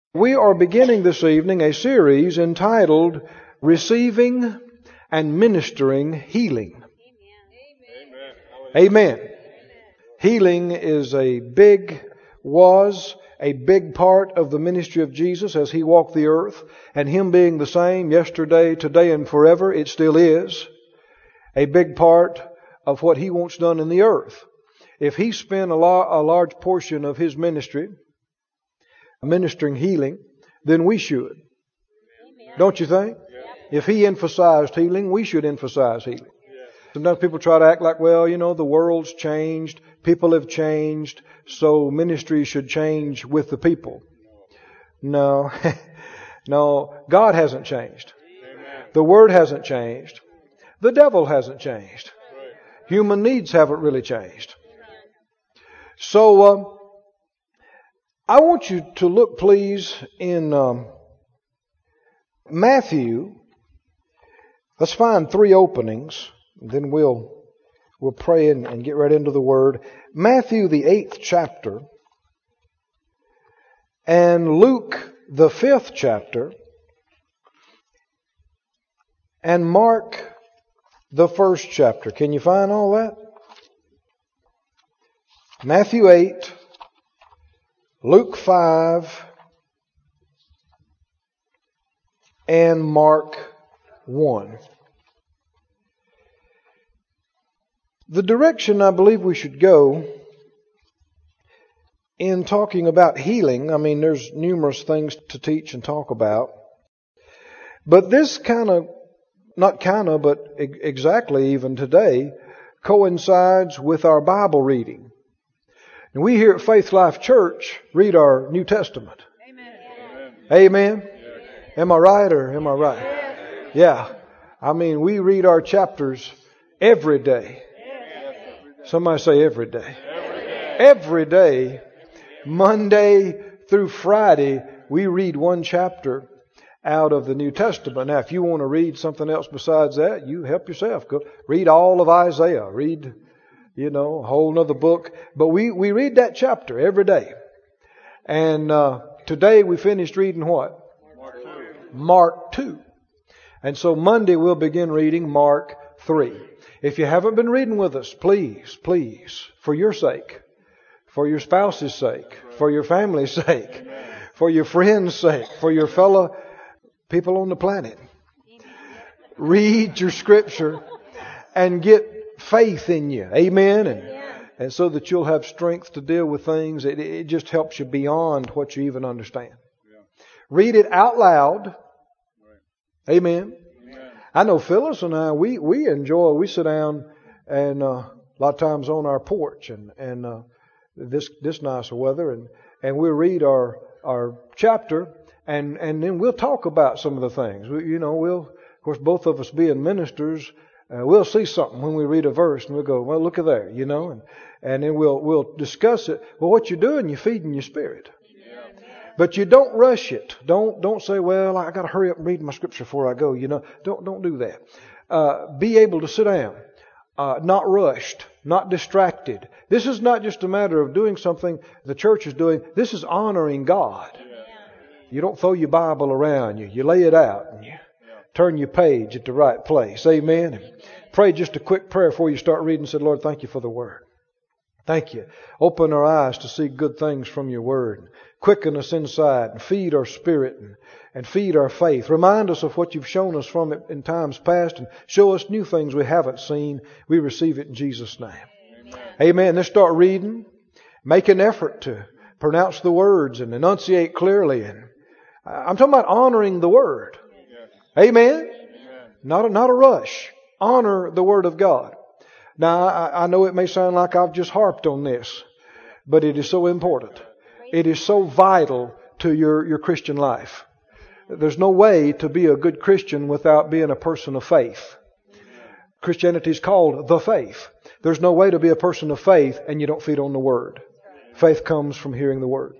We are beginning this evening a series entitled Receiving and Ministering Healing. Amen. Healing is was a big part of the ministry of Jesus as He walked the earth, and Him being the same yesterday, today, and forever, it still is a big part of what He wants done in the earth. If He spent a large portion of His ministry ministering healing, then we should. Amen. Don't you think? Yeah. If He emphasized healing, we should emphasize healing. Yeah. Sometimes people try to act like, the world's changed, people have changed, so ministry should change with the people. No. No, God hasn't changed. Amen. The Word hasn't changed. The devil hasn't changed. Right. Human needs haven't really changed. So, I want you to look, please, in Matthew. Let's find 3 openings, and then we'll pray and get right into the Word. Matthew, the 8th chapter, and Luke, the 5th chapter, and Mark, the 1st chapter. Can you find all that? Matthew 8. Luke 5 and Mark 1. The direction I believe we should go in talking about healing, there's numerous things to teach and talk about, but this exactly even today coincides with our Bible reading. And we here at Faith Life Church read our New Testament. Amen. Amen. Yes. Am I right or am I right? Yes. Yeah. We read our chapters every day. Yes. Somebody say every day. Every day. Monday through Friday, we read one chapter out of the New Testament. Now, if you want to read something else besides that, you help yourself. Go read all of Isaiah. Read a whole nother book. But we read that chapter every day. And today we finished reading what? Mark 2. And so Monday we'll begin reading Mark 3. If you haven't been reading with us, please, for your sake, for your spouse's sake, for your family's sake, for your friends' sake, for your fellow people on the planet, read your scripture and get faith in you. Amen. And so that you'll have strength to deal with things. It just helps you beyond what you even understand. Yeah. Read it out loud. Right. Amen. I know Phyllis and I, we sit down and a lot of times on our porch and this nicer weather and we'll read our chapter and then we'll talk about some of the things. Of course, both of us being ministers, we'll see something when we read a verse and we'll go, well, look at there, and then we'll discuss it. Well, what you're doing, you're feeding your spirit. Yeah. But you don't rush it. Don't say, well, I got to hurry up and read my scripture before I go. Don't do that. Be able to sit down, not rushed, not distracted. This is not just a matter of doing something the church is doing. This is honoring God. Yeah. You don't throw your Bible around. You lay it out and you turn your page at the right place. Amen. And pray just a quick prayer before you start reading. Say, Lord, thank you for the Word. Thank you. Open our eyes to see good things from your Word. Quicken us inside and feed our spirit and feed our faith. Remind us of what you've shown us from it in times past and show us new things we haven't seen. We receive it in Jesus' name. Amen. Let's start reading. Make an effort to pronounce the words and enunciate clearly. And I'm talking about honoring the Word. Amen? Not a rush. Honor the Word of God. Now, I know it may sound like I've just harped on this, but it is so important. It is so vital to your Christian life. There's no way to be a good Christian without being a person of faith. Christianity is called the faith. There's no way to be a person of faith and you don't feed on the Word. Faith comes from hearing the Word.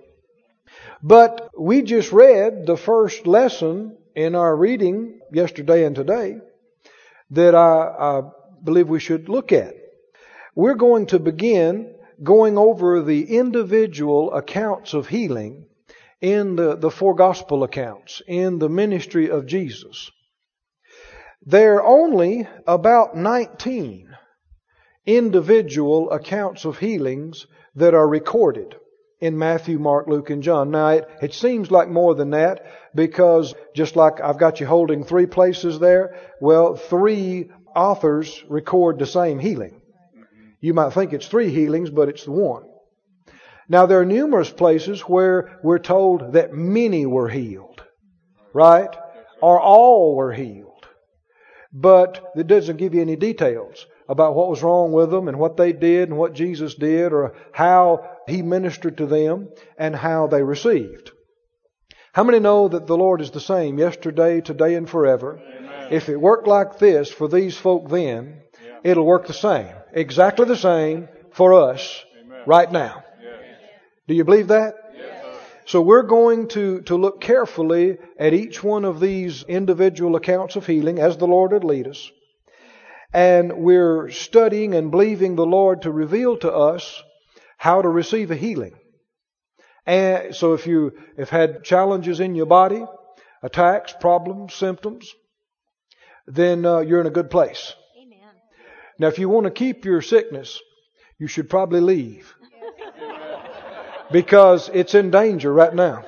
But we just read the first lesson in our reading yesterday and today that I believe we should look at. We're going to begin going over the individual accounts of healing in the four gospel accounts, in the ministry of Jesus, there are only about 19 individual accounts of healings that are recorded in Matthew, Mark, Luke, and John. Now, it seems like more than that, because just like I've got you holding 3 places there, well, 3 authors record the same healing. You might think it's 3 healings, but it's the one. Now, there are numerous places where we're told that many were healed, right? Or all were healed. But it doesn't give you any details about what was wrong with them and what they did and what Jesus did, or how He ministered to them and how they received. How many know that the Lord is the same yesterday, today, and forever? Amen. If it worked like this for these folk then, it'll work the same. Exactly the same for us right now. Do you believe that? So we're going to look carefully at each one of these individual accounts of healing as the Lord would lead us. And we're studying and believing the Lord to reveal to us how to receive a healing. And so if you have had challenges in your body, attacks, problems, symptoms, then you're in a good place. Amen. Now, if you want to keep your sickness, you should probably leave. Because it's in danger right now.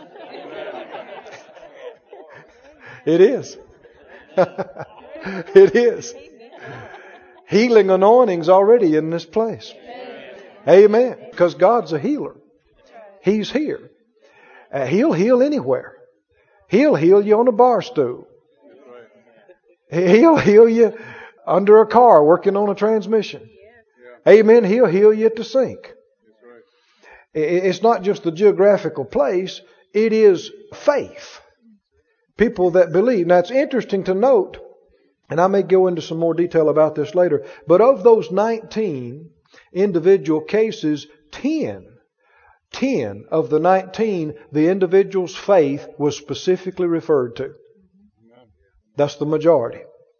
It is. It is. Healing anointing's already in this place. Amen. Because God's a healer. He's here. He'll heal anywhere. He'll heal you on a bar stool. He'll heal you under a car working on a transmission. Amen. He'll heal you at the sink. It's not just the geographical place. It is faith. People that believe. Now, it's interesting to note, and I may go into some more detail about this later, but of those 19 individual cases, 10 of the 19, the individual's faith was specifically referred to. That's the majority.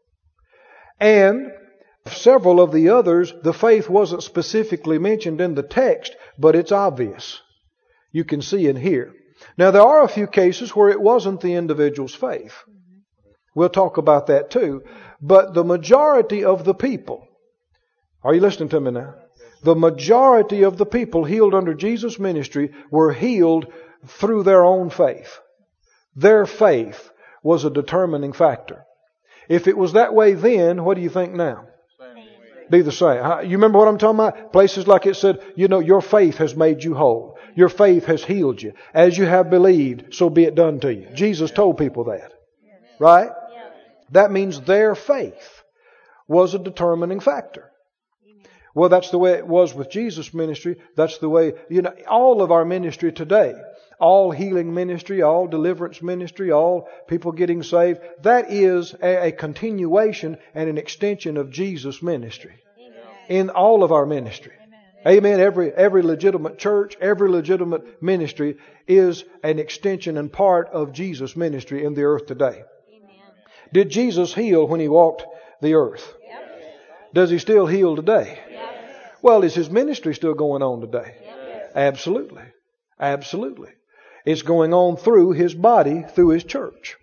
And several of the others, the faith wasn't specifically mentioned in the text, but it's obvious. You can see and hear. Now, there are a few cases where it wasn't the individual's faith. We'll talk about that too. But the majority of the people, are you listening to me now? The majority of the people healed under Jesus' ministry were healed through their own faith. Their faith was a determining factor. If it was that way then, what do you think now? Be the same. You remember what I'm talking about? Places like it said, your faith has made you whole. Your faith has healed you. As you have believed, so be it done to you. Jesus told people that. Right? That means their faith was a determining factor. Well, that's the way it was with Jesus' ministry. That's the way, all of our ministry today, all healing ministry, all deliverance ministry, all people getting saved, that is a continuation and an extension of Jesus' ministry. Amen. In all of our ministry. Amen. Every legitimate church, every legitimate ministry is an extension and part of Jesus' ministry in the earth today. Amen. Did Jesus heal when He walked the earth? Yep. Does He still heal today? Yep. Well, is His ministry still going on today? Yep. Absolutely. Absolutely. It's going on through His body, through His church.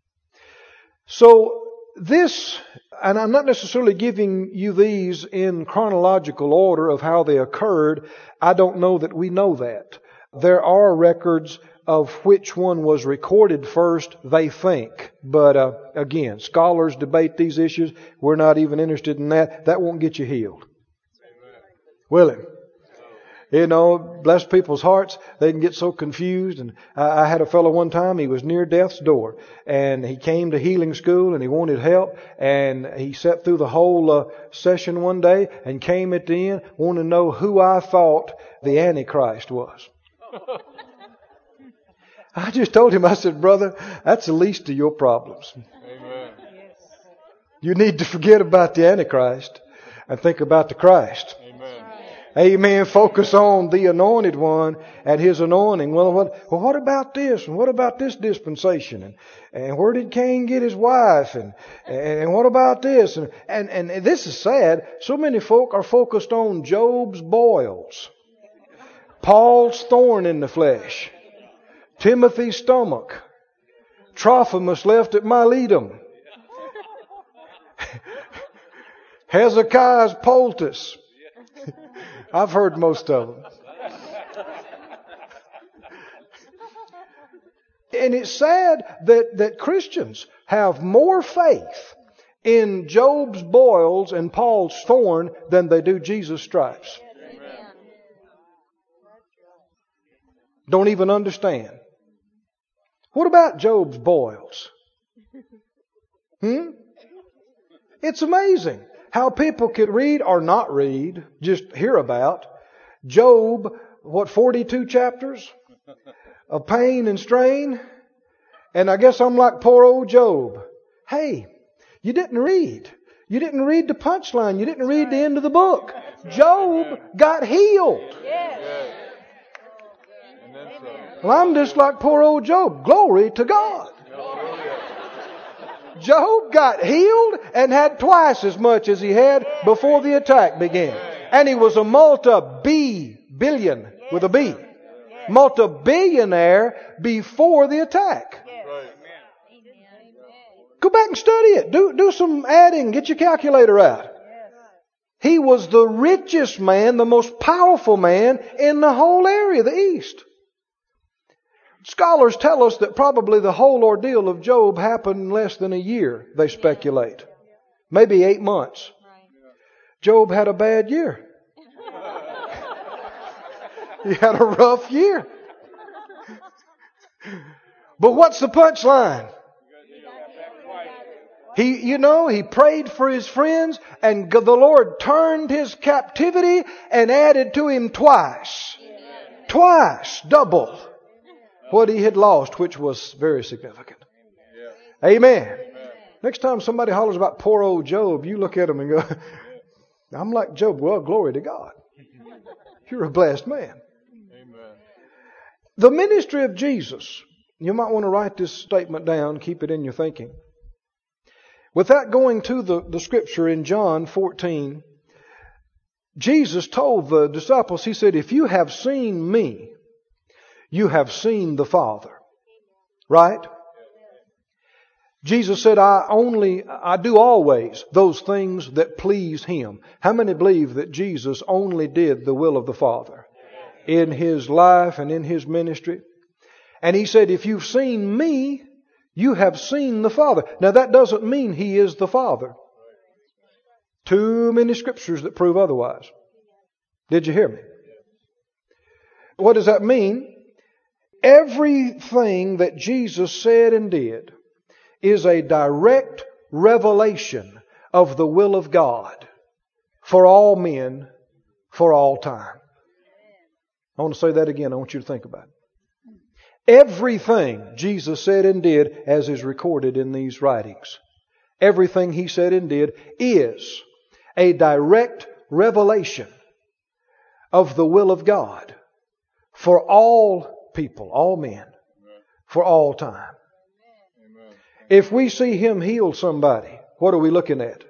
So this, and I'm not necessarily giving you these in chronological order of how they occurred. I don't know that we know that. There are records of which one was recorded first, they think. But again, scholars debate these issues. We're not even interested in that. That won't get you healed. Will it? Bless people's hearts. They can get so confused. And I had a fellow one time, he was near death's door. And he came to healing school and he wanted help. And he sat through the whole session one day and came at the end wanting to know who I thought the Antichrist was. I just told him, I said, brother, that's the least of your problems. Amen. You need to forget about the Antichrist and think about the Christ. Amen. Focus on the anointed one and His anointing. Well, what about this? And what about this dispensation? And where did Cain get his wife? And what about this? And this is sad. So many folk are focused on Job's boils, Paul's thorn in the flesh, Timothy's stomach. Trophimus left at Miletum. Hezekiah's poultice. I've heard most of them. And it's sad that Christians have more faith in Job's boils and Paul's thorn than they do Jesus' stripes. Don't even understand. What about Job's boils? It's amazing how people could read or not read, just hear about Job, 42 chapters of pain and strain. And I guess I'm like poor old Job. Hey, you didn't read. You didn't read the punchline. You didn't read the end of the book. Job got healed. Well, I'm just like poor old Job. Glory to God. Job got healed and had twice as much as he had before the attack began. And he was a multi-billion with a B. Multi-billionaire before the attack. Go back and study it. Do some adding. Get your calculator out. He was the richest man, the most powerful man in the whole area, the East. Scholars tell us that probably the whole ordeal of Job happened in less than a year, they speculate. Maybe 8 months. Job had a bad year. He had a rough year. But what's the punchline? He prayed for his friends, and the Lord turned his captivity and added to him twice, double what he had lost, which was very significant. Amen. Next time somebody hollers about poor old Job, you look at him and go, I'm like Job. Well, glory to God. You're a blessed man. The ministry of Jesus, you might want to write this statement down, keep it in your thinking. Without going to the scripture in John 14, Jesus told the disciples, He said, if you have seen me, you have seen the Father. Right? Jesus said, I do always those things that please Him. How many believe that Jesus only did the will of the Father in His life and in His ministry? And He said, if you've seen me, you have seen the Father. Now that doesn't mean He is the Father. Too many scriptures that prove otherwise. Did you hear me? What does that mean? Everything that Jesus said and did is a direct revelation of the will of God for all men, for all time. I want to say that again. I want you to think about it. Everything Jesus said and did, as is recorded in these writings, everything He said and did is a direct revelation of the will of God for all people, all men, for all time. If we see Him heal somebody, what are we looking at?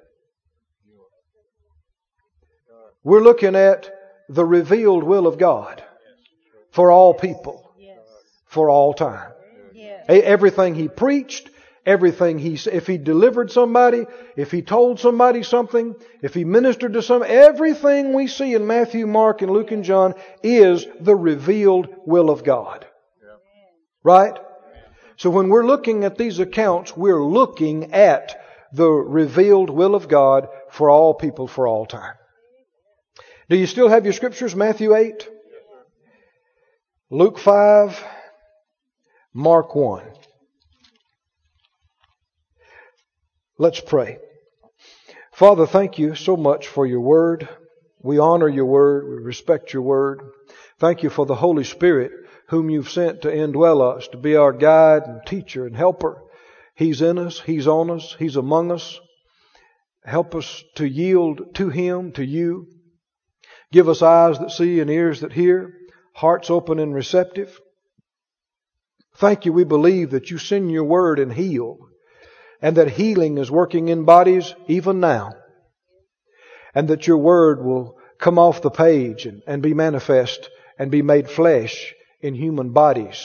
We're looking at the revealed will of God for all people, for all time. Everything He preached, everything if He delivered somebody, if He told somebody something, if He ministered to somebody, everything we see in Matthew, Mark, and Luke and John is the revealed will of God. Right? So when we're looking at these accounts, we're looking at the revealed will of God for all people, for all time. Do you still have your scriptures? Matthew 8, Luke 5, Mark 1. Let's pray. Father, thank you so much for your word. We honor your word. We respect your word. Thank you for the Holy Spirit whom you've sent to indwell us, to be our guide and teacher and helper. He's in us. He's on us. He's among us. Help us to yield to Him, to you. Give us eyes that see and ears that hear, hearts open and receptive. Thank you. We believe that you send your word and heal, and that healing is working in bodies even now, and that your word will come off the page and be manifest and be made flesh in human bodies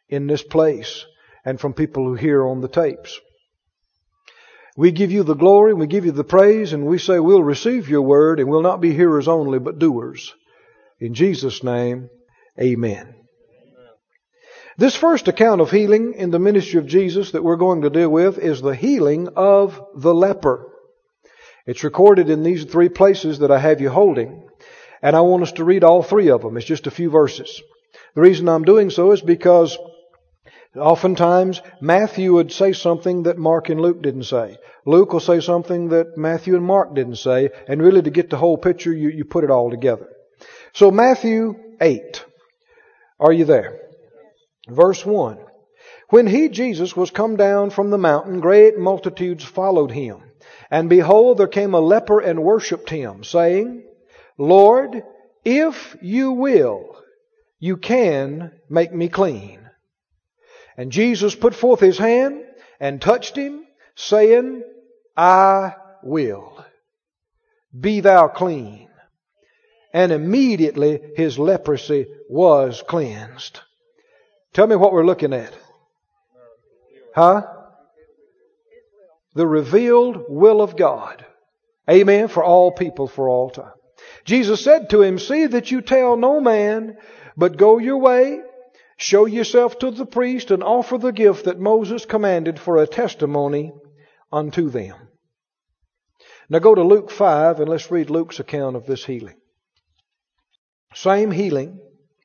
in this place and from people who hear on the tapes. We give you the glory, we give you the praise, and we say we'll receive your word and we'll not be hearers only but doers. In Jesus' name, amen. This first account of healing in the ministry of Jesus that we're going to deal with is the healing of the leper. It's recorded in these 3 places that I have you holding, and I want us to read all 3 of them. It's just a few verses. The reason I'm doing so is because oftentimes Matthew would say something that Mark and Luke didn't say. Luke will say something that Matthew and Mark didn't say, and really to get the whole picture, you put it all together. So Matthew 8. Are you there? Verse 1. When he, Jesus, was come down from the mountain, great multitudes followed him. And behold, there came a leper and worshipped him, saying, Lord, if you will, you can make me clean. And Jesus put forth his hand and touched him, saying, I will. Be thou clean. And immediately his leprosy was cleansed. Tell me what we're looking at. Huh? The revealed will of God. Amen. For all people, for all time. Jesus said to him, see that you tell no man, but go your way, show yourself to the priest, and offer the gift that Moses commanded for a testimony unto them. Now go to Luke 5 and let's read Luke's account of this healing. Same healing,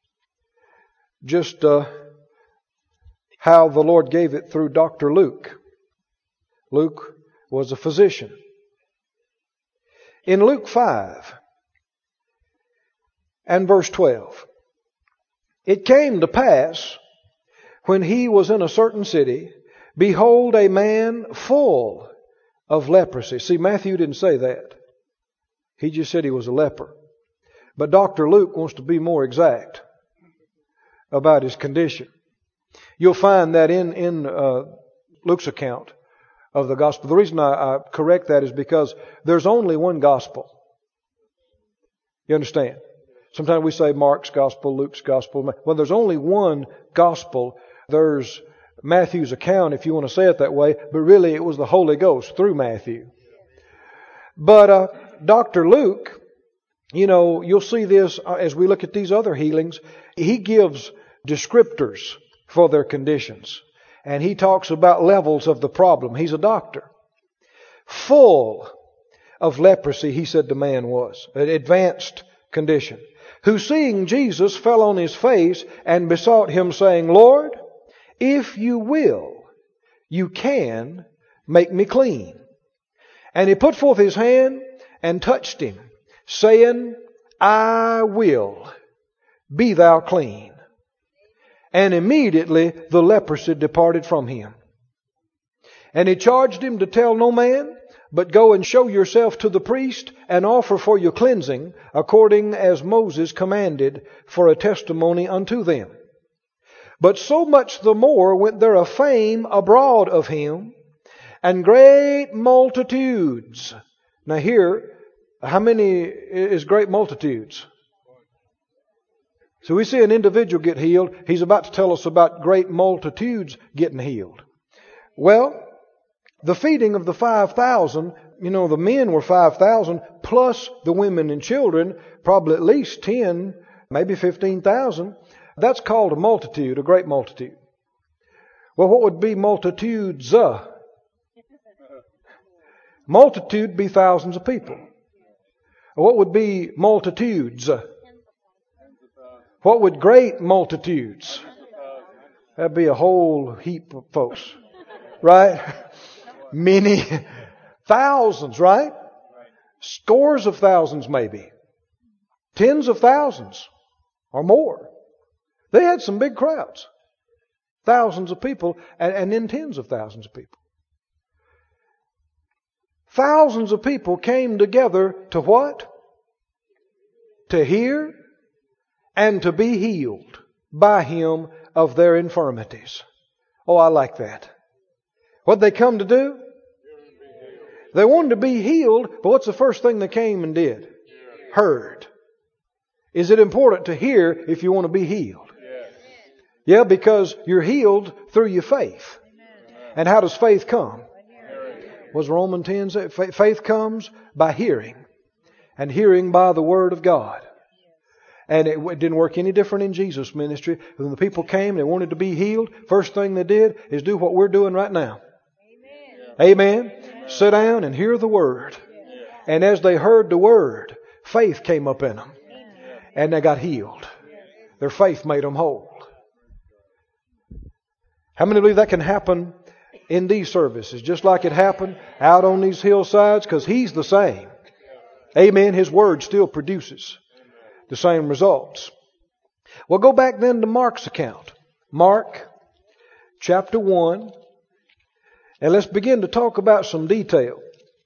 just how the Lord gave it through Dr. Luke. Luke was a physician. In Luke 5 and verse 12, it came to pass when he was in a certain city, behold, a man full of leprosy. See, Matthew didn't say that. He just said he was a leper. But Dr. Luke wants to be more exact about his condition. You'll find that in Luke's account of the gospel. The reason I correct that is because there's only one gospel. You understand? Sometimes we say Mark's gospel, Luke's gospel. Well, there's only one gospel. There's Matthew's account, if you want to say it that way, but really it was the Holy Ghost through Matthew. But Dr. Luke, you'll see this as we look at these other healings. He gives descriptors for their conditions. And he talks about levels of the problem. He's a doctor. Full of leprosy, he said the man was. An advanced condition. Who seeing Jesus fell on his face and besought him, saying, Lord, if you will, you can make me clean. And he put forth his hand and touched him, saying, I will. Be thou clean. And immediately the leprosy departed from him. And he charged him to tell no man, but go and show yourself to the priest and offer for your cleansing, according as Moses commanded, for a testimony unto them. But so much the more went there a fame abroad of him, and great multitudes. Now here, how many is great multitudes? So we see an individual get healed. He's about to tell us about great multitudes getting healed. Well, the feeding of the 5,000, the men were 5,000 plus the women and children, probably at least 10, maybe 15,000. That's called a multitude, a great multitude. Well, what would be multitudes? Multitude be thousands of people. What would be multitudes? What would great multitudes? That'd be a whole heap of folks. Right? Many thousands, right? Scores of thousands maybe. Tens of thousands or more. They had some big crowds. Thousands of people and then tens of thousands of people. Thousands of people came together to what? To hear and to be healed by him of their infirmities. Oh, I like that. What'd they come to do? They wanted to be healed, but what's the first thing they came and did? Heard. Is it important to hear if you want to be healed? Yeah, because you're healed through your faith. And how does faith come? Was Romans 10 say? Faith comes by hearing. And hearing by the Word of God. And it didn't work any different in Jesus' ministry. When the people came, they wanted to be healed. First thing they did is do what we're doing right now. Amen. Sit down and hear the Word. And as they heard the Word, faith came up in them. And they got healed. Their faith made them whole. How many believe that can happen in these services? Just like it happened out on these hillsides? Because He's the same. Amen. His Word still produces the same results. Well, go back then to Mark's account. Mark chapter 1. And let's begin to talk about some detail.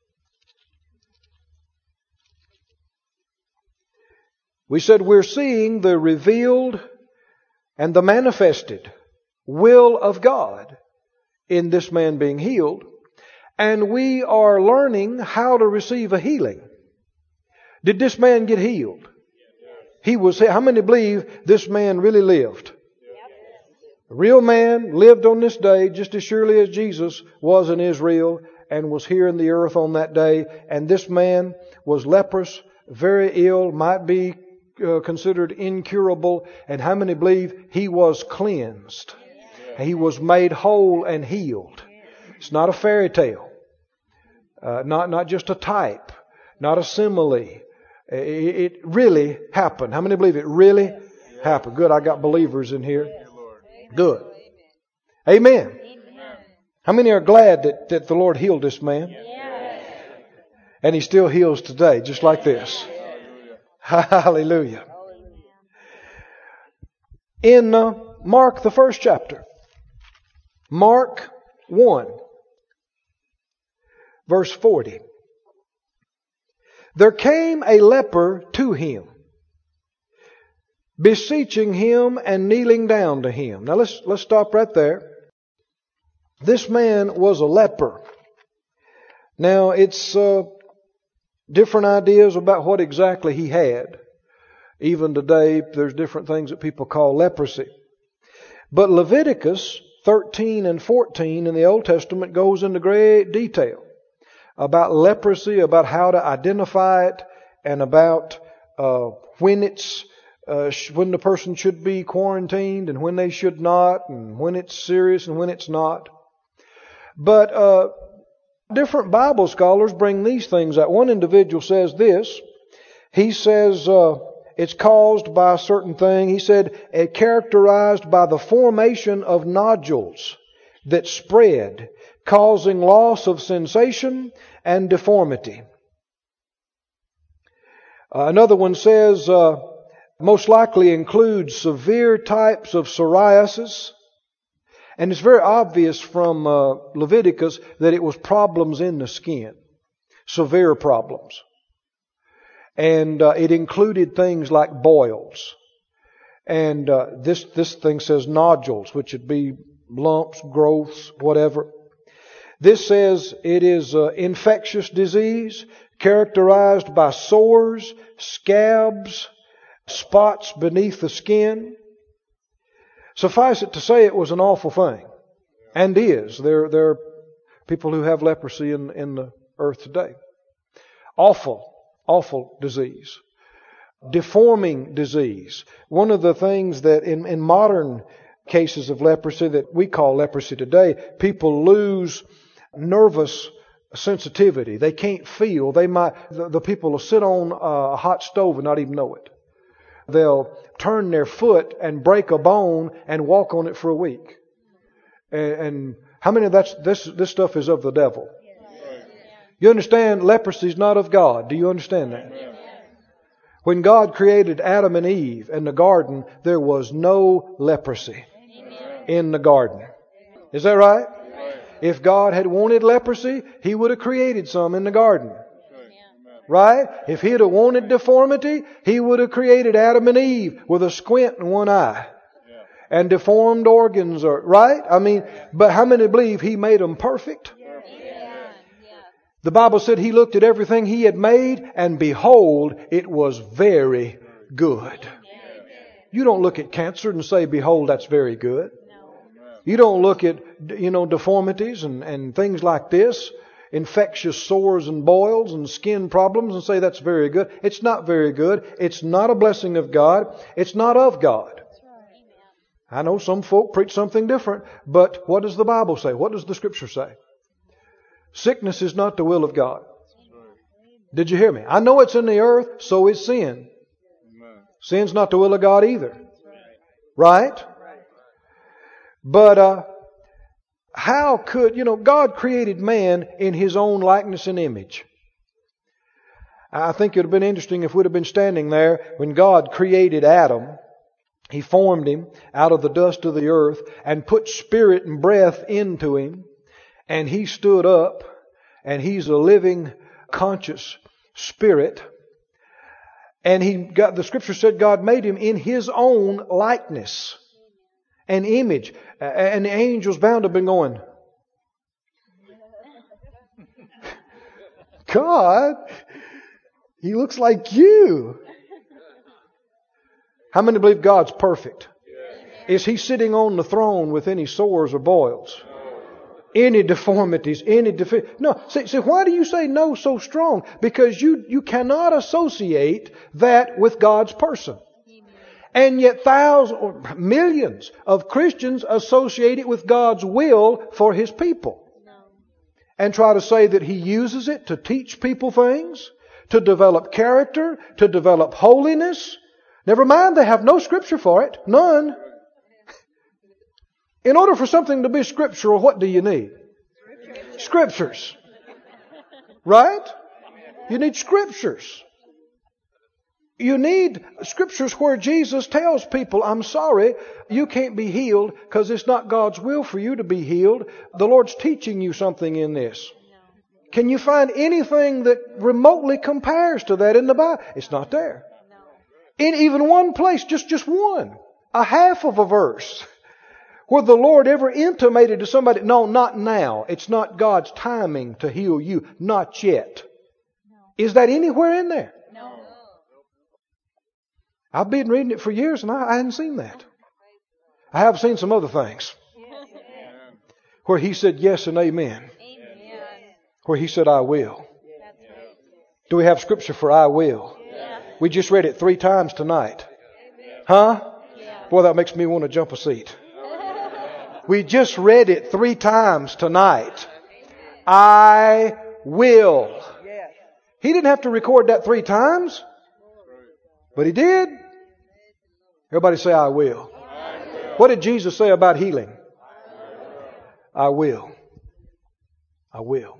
We said we're seeing the revealed and the manifested will of God in this man being healed. And we are learning how to receive a healing. Did this man get healed? He was. How many believe this man really lived? A real man lived on this day just as surely as Jesus was in Israel and was here in the earth on that day. And this man was leprous, very ill, might be considered incurable. And how many believe he was cleansed? He was made whole and healed. It's not a fairy tale. Not just a type. Not a simile. It really happened. How many believe it really happened? Good. I got believers in here. Good. Amen. How many are glad that the Lord healed this man? And He still heals today, just like this. Hallelujah. In Mark, the first chapter. Mark 1. Verse 40. There came a leper to Him, beseeching Him and kneeling down to Him. Now let's stop right there. This man was a leper. Now it's different ideas about what exactly he had. Even today there's different things that people call leprosy. But Leviticus 13 and 14 in the Old Testament goes into great detail about leprosy, about how to identify it, and about when the person should be quarantined and when they should not, and when it's serious and when it's not. But different Bible scholars bring these things out. One individual says this. He says it's caused by a certain thing. He said it characterized by the formation of nodules that spread, causing loss of sensation and deformity. Another one says most likely includes severe types of psoriasis. And it's very obvious from Leviticus that it was problems in the skin. Severe problems. And it included things like boils. And this thing says nodules, which would be lumps, growths, whatever. This says it is infectious disease characterized by sores, scabs, spots beneath the skin. Suffice it to say it was an awful thing. And is. There are people who have leprosy in the earth today. Awful disease. Deforming disease. One of the things that in modern cases of leprosy that we call leprosy today, people lose nervous sensitivity. They can't feel. The people will sit on a hot stove and not even know it. They'll turn their foot and break a bone and walk on it for a week. And how many of this stuff is of the devil? You understand leprosy is not of God. Do you understand that? When God created Adam and Eve in the garden, there was no leprosy in the garden. Is that right? If God had wanted leprosy, He would have created some in the garden. Right? If He'd have wanted deformity, He would have created Adam and Eve with a squint in one eye. And deformed organs, right? But how many believe He made them perfect? The Bible said He looked at everything He had made, and behold, it was very good. You don't look at cancer and say, behold, that's very good. You don't look at, deformities and things like this, infectious sores and boils and skin problems and say that's very good. It's not very good. It's not a blessing of God. It's not of God. I know some folk preach something different, but what does the Bible say? What does the Scripture say? Sickness is not the will of God. Did you hear me? I know it's in the earth, so is sin. Sin's not the will of God either. Right? But how could, God created man in His own likeness and image. I think it would have been interesting if we'd have been standing there when God created Adam. He formed him out of the dust of the earth and put spirit and breath into him. And he stood up and he's a living, conscious spirit. And the Scripture said God made him in His own likeness and image. And the angels bound to have been going, God, He looks like you. How many believe God's perfect? Is He sitting on the throne with any sores or boils? Any deformities, no. See, why do you say no so strong? Because you cannot associate that with God's person. And yet thousands or millions of Christians associate it with God's will for His people. And try to say that He uses it to teach people things, to develop character, to develop holiness. Never mind, they have no Scripture for it. None. In order for something to be scriptural, what do you need? Scriptures. Right? You need Scriptures. You need Scriptures where Jesus tells people, I'm sorry, you can't be healed because it's not God's will for you to be healed. The Lord's teaching you something in this. Can you find anything that remotely compares to that in the Bible? It's not there. In even one place, just one, a half of a verse, where the Lord ever intimated to somebody, no, not now. It's not God's timing to heal you. Not yet. Is that anywhere in there? No. I've been reading it for years and I hadn't seen that. I have seen some other things where He said yes and amen. Where He said I will. Do we have Scripture for I will? We just read it 3 times tonight. Huh? Boy, that makes me want to jump a seat. We just read it 3 times tonight. I will. He didn't have to record that 3 times. But He did. Everybody say I will. What did Jesus say about healing? I will. I will.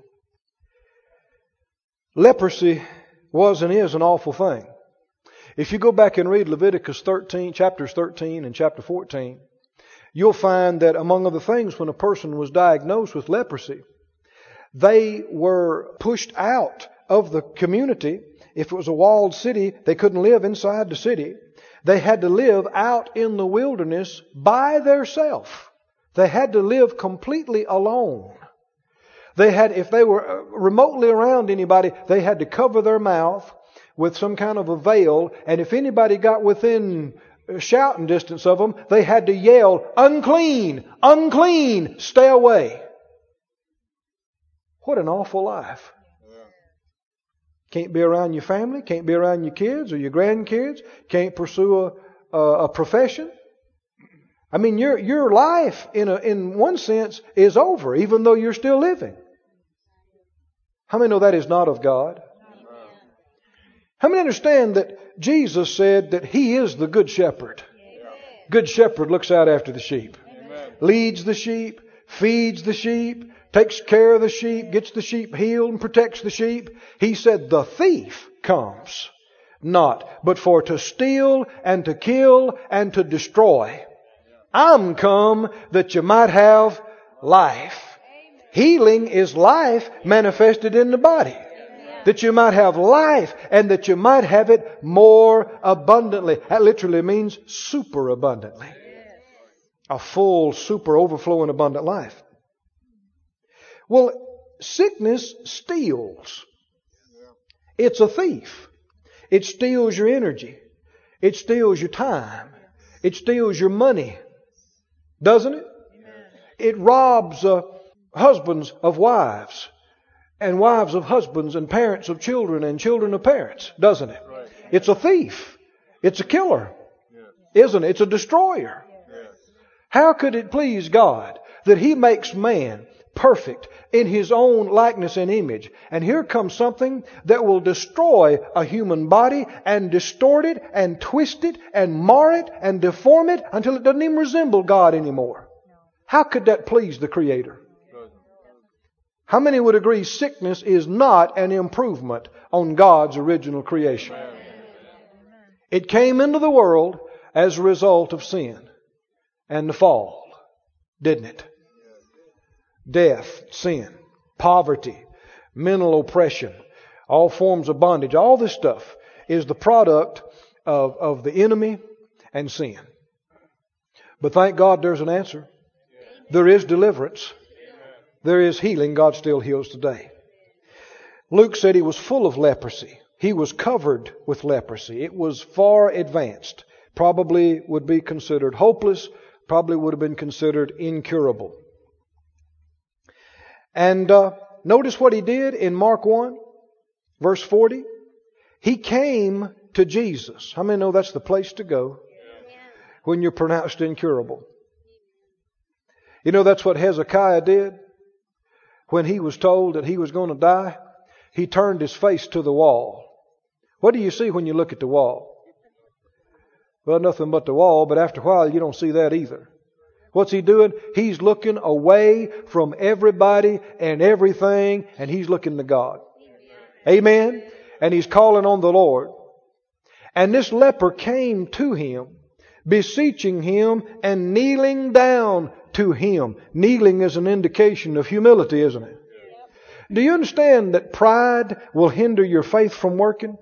Leprosy was and is an awful thing. If you go back and read Leviticus 13, chapters 13 and chapter 14, you'll find that among other things, when a person was diagnosed with leprosy, they were pushed out of the community. If it was a walled city, they couldn't live inside the city. They had to live out in the wilderness by themselves. They had to live completely alone. If they were remotely around anybody, they had to cover their mouth with some kind of a veil. And if anybody got within shouting distance of them, they had to yell, unclean, unclean, stay away. What an awful life. Can't be around your family, can't be around your kids or your grandkids, can't pursue a profession. I mean, your life in one sense is over, even though you're still living. How many know that is not of God? How many understand that Jesus said that He is the good shepherd? Good shepherd looks out after the sheep, leads the sheep, feeds the sheep, takes care of the sheep, gets the sheep healed and protects the sheep. He said the thief comes not but for to steal and to kill and to destroy. I'm come that you might have life. Healing is life manifested in the body. That you might have life and that you might have it more abundantly. That literally means super abundantly. A full, super, overflowing, abundant life. Well, sickness steals. It's a thief. It steals your energy. It steals your time. It steals your money, doesn't it? It robs husbands of wives, and wives of husbands, and parents of children, and children of parents, doesn't it? It's a thief. It's a killer, isn't it? It's a destroyer. How could it please God that He makes man perfect in His own likeness and image? And here comes something that will destroy a human body and distort it and twist it and mar it and deform it until it doesn't even resemble God anymore. How could that please the Creator? How many would agree sickness is not an improvement on God's original creation? It came into the world as a result of sin and the fall, didn't it? Death, sin, poverty, mental oppression, all forms of bondage, all this stuff is the product of the enemy and sin. But thank God there's an answer. There is deliverance. There is healing. God still heals today. Luke said he was full of leprosy. He was covered with leprosy. It was far advanced. Probably would be considered hopeless. Probably would have been considered incurable. And notice what he did in Mark 1, verse 40. He came to Jesus. How many know that's the place to go when you're pronounced incurable? You know, that's what Hezekiah did when he was told that he was going to die. He turned his face to the wall. What do you see when you look at the wall? Well, nothing but the wall, but after a while you don't see that either. What's he doing? He's looking away from everybody and everything, and he's looking to God. Amen? And he's calling on the Lord. And this leper came to him, beseeching him and kneeling down to him. Kneeling is an indication of humility, isn't it? Do you understand that pride will hinder your faith from working?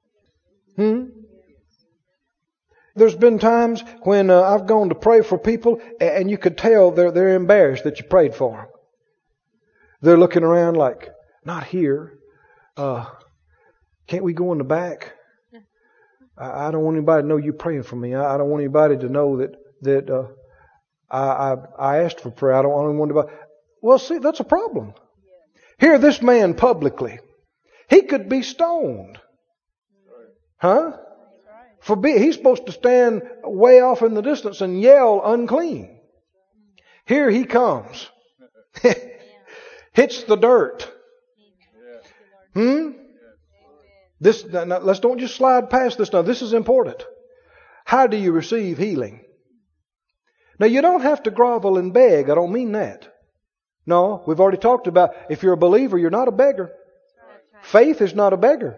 There's been times when I've gone to pray for people and you could tell they're embarrassed that you prayed for them. They're looking around like, not here. Can't we go in the back? I don't want anybody to know you're praying for me. I don't want anybody to know that I asked for prayer. I don't want anybody. Well, see, that's a problem. Here, this man publicly, he could be stoned. Huh? He's supposed to stand way off in the distance and yell unclean. Here he comes. Hits the dirt. Now, let's don't just slide past this now. This is important. How do you receive healing? Now, you don't have to grovel and beg. I don't mean that. No, we've already talked about if you're a believer, you're not a beggar. Faith is not a beggar.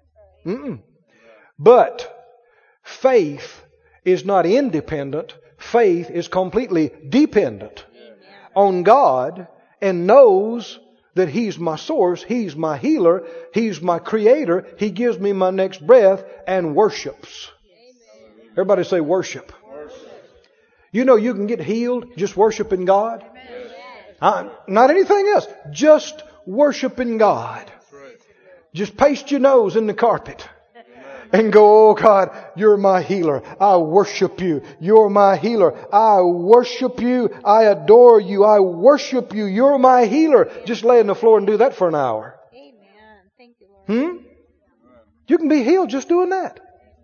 But faith is not independent. Faith is completely dependent on God and knows that He's my source, He's my healer, He's my creator, He gives me my next breath, and worships. Everybody say worship. You know you can get healed just worshiping God. Not anything else. Just worshiping God. Just paste your nose in the carpet and go, oh God, you're my healer. I worship you. You're my healer. I worship you. I adore you. I worship you. You're my healer. Just lay on the floor and do that for an hour. Amen. Thank you, Lord. You can be healed just doing that.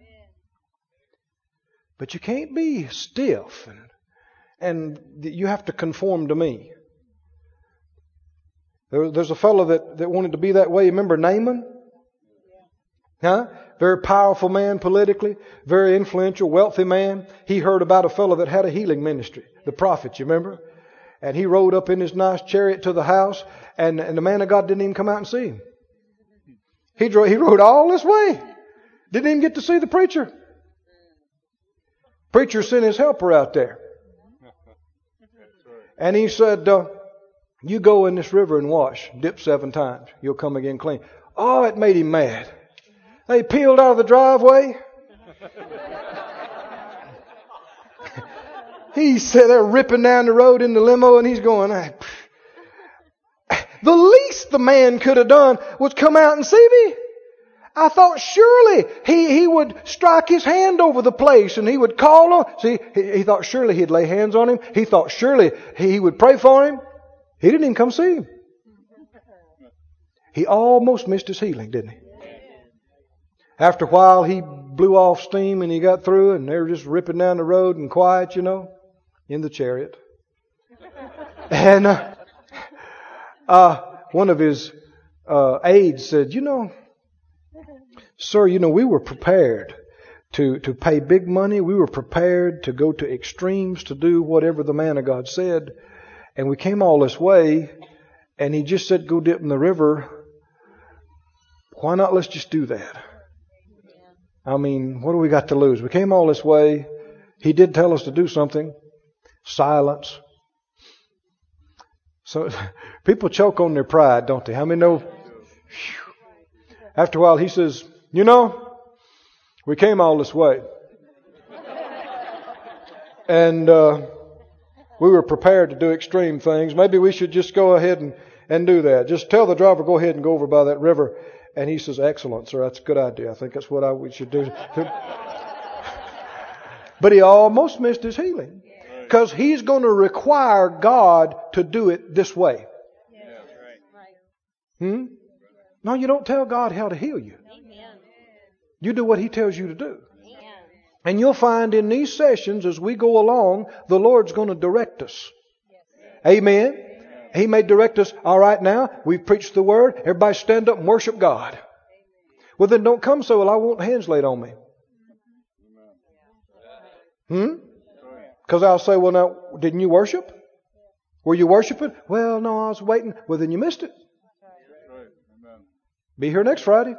But you can't be stiff and you have to conform to me. There's a fellow that wanted to be that way. Remember Naaman? Huh? Very powerful man politically, very influential, wealthy man. He heard about a fellow that had a healing ministry, the prophet, you remember? And he rode up in his nice chariot to the house, and the man of God didn't even come out and see him. He rode all this way. Didn't even get to see the preacher. Preacher sent his helper out there. And he said, you go in this river and wash. Dip 7 times. You'll come again clean. Oh, it made him mad. They peeled out of the driveway. He said they're ripping down the road in the limo and he's going, the least the man could have done was come out and see me. I thought surely he would strike his hand over the place and he would call on. See, he thought surely he'd lay hands on him. He thought surely he would pray for him. He didn't even come see him. He almost missed his healing, didn't he? After a while, he blew off steam and he got through and they were just ripping down the road and quiet, in the chariot. And one of his aides said, Sir, we were prepared to pay big money. We were prepared to go to extremes to do whatever the man of God said. And we came all this way and he just said, go dip in the river. Why not? Let's just do that. I mean, what do we got to lose? We came all this way. He did tell us to do something. Silence. So people choke on their pride, don't they? How many know? After a while he says, we came all this way. And we were prepared to do extreme things. Maybe we should just go ahead and do that. Just tell the driver, go ahead and go over by that river. And he says, excellent, sir. That's a good idea. I think that's what we should do. But he almost missed his healing. Because he's going to require God to do it this way. No, you don't tell God how to heal you. You do what He tells you to do. And you'll find in these sessions as we go along, the Lord's going to direct us. Amen. He may direct us. All right, now we've preached the Word. Everybody stand up and worship God. Well, then don't come so, well, I want hands laid on me. Because I'll say, well, now, didn't you worship? Were you worshiping? Well, no, I was waiting. Well, then you missed it. Be here next Friday.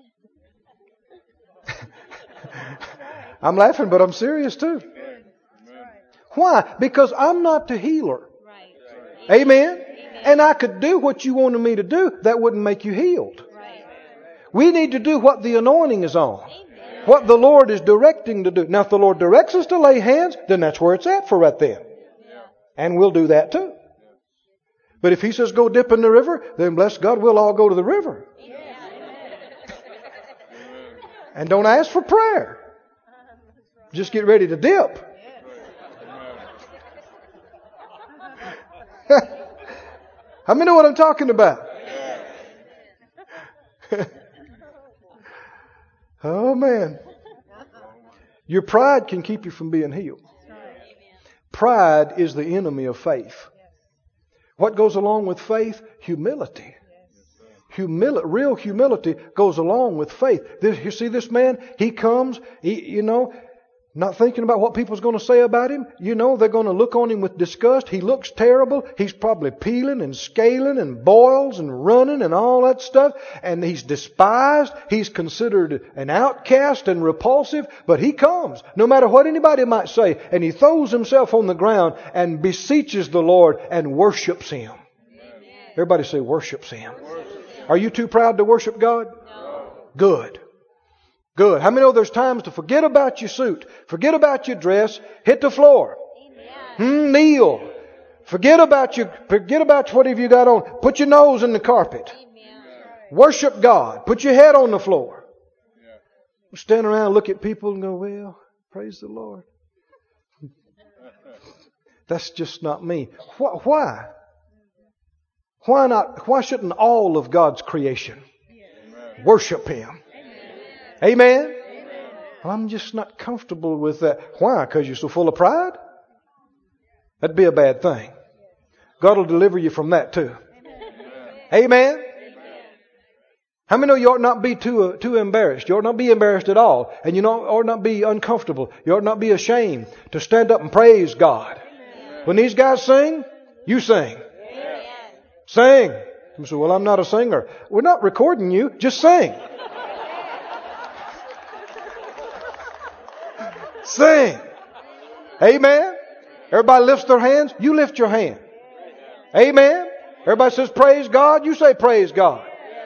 I'm laughing, but I'm serious too. Why? Because I'm not the healer. Amen? And I could do what you wanted me to do. That wouldn't make you healed. We need to do what the anointing is on. What the Lord is directing to do. Now, if the Lord directs us to lay hands, then that's where it's at for right then. And we'll do that too. But if He says go dip in the river, then bless God, we'll all go to the river. And don't ask for prayer. Just get ready to dip. How many know what I'm talking about? Oh man. Your pride can keep you from being healed. Pride is the enemy of faith. What goes along with faith? Humility. Real humility goes along with faith. You see this man? He comes, not thinking about what people's going to say about him. They're going to look on him with disgust. He looks terrible. He's probably peeling and scaling and boils and running and all that stuff. And he's despised. He's considered an outcast and repulsive. But he comes, no matter what anybody might say. And he throws himself on the ground and beseeches the Lord and worships Him. Amen. Everybody say worships Him. Are you too proud to worship God? No. Good. How many know there's times to forget about your suit, forget about your dress, hit the floor, kneel, forget about whatever you got on, put your nose in the carpet, worship God, put your head on the floor. Stand around, look at people and go, well, praise the Lord. That's just not me. Why? Why not? Why shouldn't all of God's creation worship Him? Amen? Well, I'm just not comfortable with that. Why? Because you're so full of pride? That'd be a bad thing. God will deliver you from that too. Amen? How many know you ought not be too embarrassed? You ought not be embarrassed at all. And you ought not be uncomfortable. You ought not be ashamed to stand up and praise God. When these guys sing, you sing. Sing. You say, well, I'm not a singer. We're not recording you. Just sing. Sing. Amen. Everybody lifts their hands. You lift your hand. Amen. Everybody says praise God. You say praise God.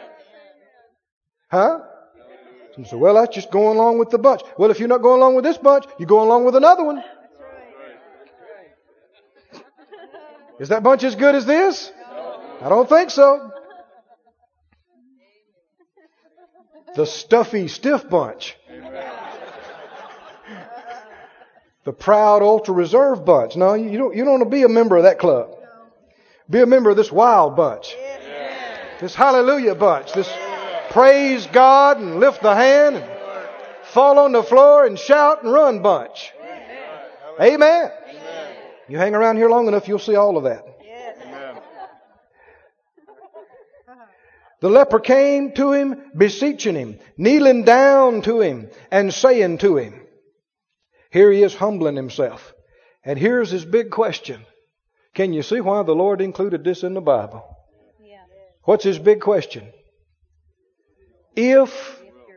Huh? You say, well, that's just going along with the bunch. Well, if you're not going along with this bunch, you go along with another one. Is that bunch as good as this? I don't think so. The stuffy, stiff bunch. The proud, ultra-reserved bunch. No, you don't want to be a member of that club. Be a member of this wild bunch. This hallelujah bunch. This praise God and lift the hand and fall on the floor and shout and run bunch. Amen. You hang around here long enough, you'll see all of that. The leper came to him, beseeching him, kneeling down to him, and saying to him. Here he is humbling himself. And here's his big question. Can you see why the Lord included this in the Bible? What's his big question? If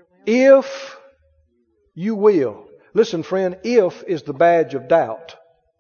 you will. Listen, friend, if is the badge of doubt.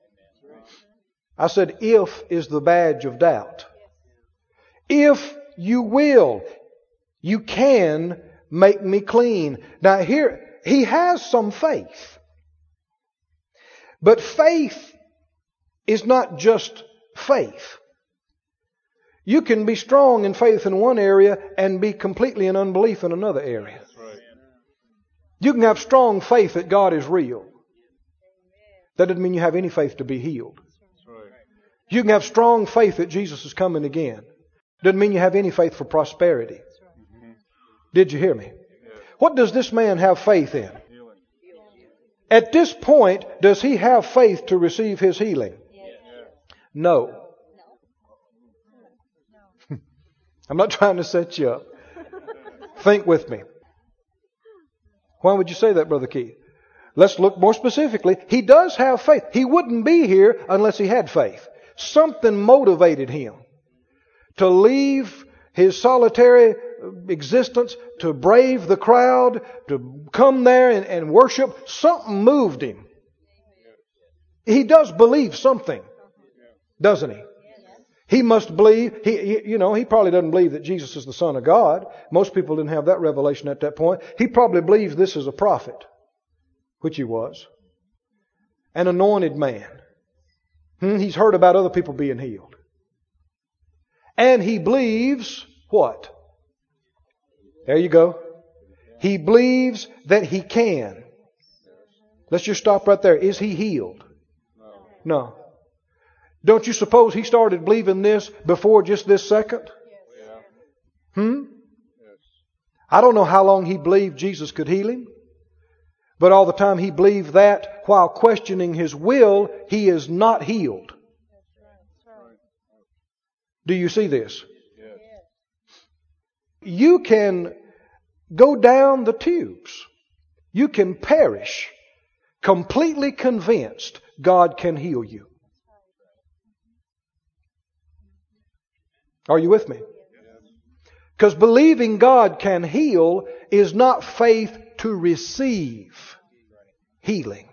I said if is the badge of doubt. If you will, you can make me clean. Now here, he has some faith. But faith is not just faith. You can be strong in faith in one area and be completely in unbelief in another area. You can have strong faith that God is real. That doesn't mean you have any faith to be healed. You can have strong faith that Jesus is coming again. Doesn't mean you have any faith for prosperity. Did you hear me? What does this man have faith in? At this point, does he have faith to receive his healing? No. I'm not trying to set you up. Think with me. Why would you say that, Brother Keith? Let's look more specifically. He does have faith. He wouldn't be here unless he had faith. Something motivated him to leave his solitary existence, to brave the crowd, to come there and worship. Something moved him. He does believe something, doesn't he? He must believe, he probably doesn't believe that Jesus is the Son of God. Most people didn't have that revelation at that point. He probably believes this is a prophet, which he was. An anointed man. He's heard about other people being healed. And he believes what? There you go. He believes that he can. Let's just stop right there. Is he healed? No. Don't you suppose he started believing this before just this second? I don't know how long he believed Jesus could heal him. But all the time he believed that, while questioning his will, he is not healed. Do you see this? You can go down the tubes. You can perish completely convinced God can heal you. Are you with me? Because believing God can heal is not faith to receive healing.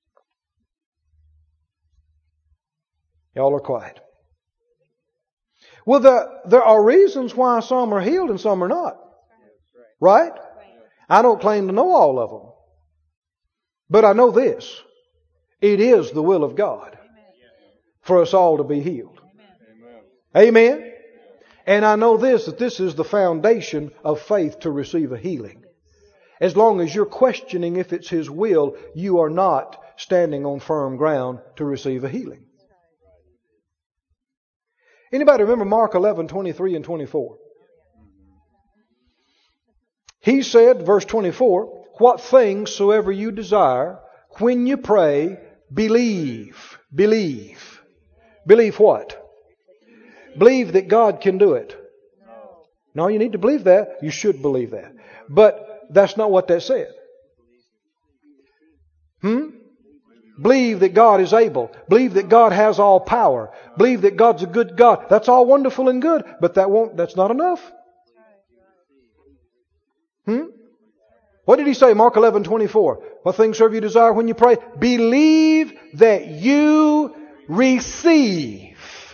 Y'all are quiet. Well, there are reasons why some are healed and some are not. Right? I don't claim to know all of them. But I know this. It is the will of God for us all to be healed. Amen? And I know this, that this is the foundation of faith to receive a healing. As long as you're questioning if it's His will, you are not standing on firm ground to receive a healing. Anybody remember Mark 11:23 and 24? He said, verse 24, what things soever you desire, when you pray, believe. Believe. Believe what? Believe that God can do it. No, you need to believe that. You should believe that. But that's not what that said. Believe that God is able. Believe that God has all power. Believe that God's a good God. That's all wonderful and good, but that's not enough. What did he say? Mark 11:24. What things soever you desire when you pray, believe that you receive.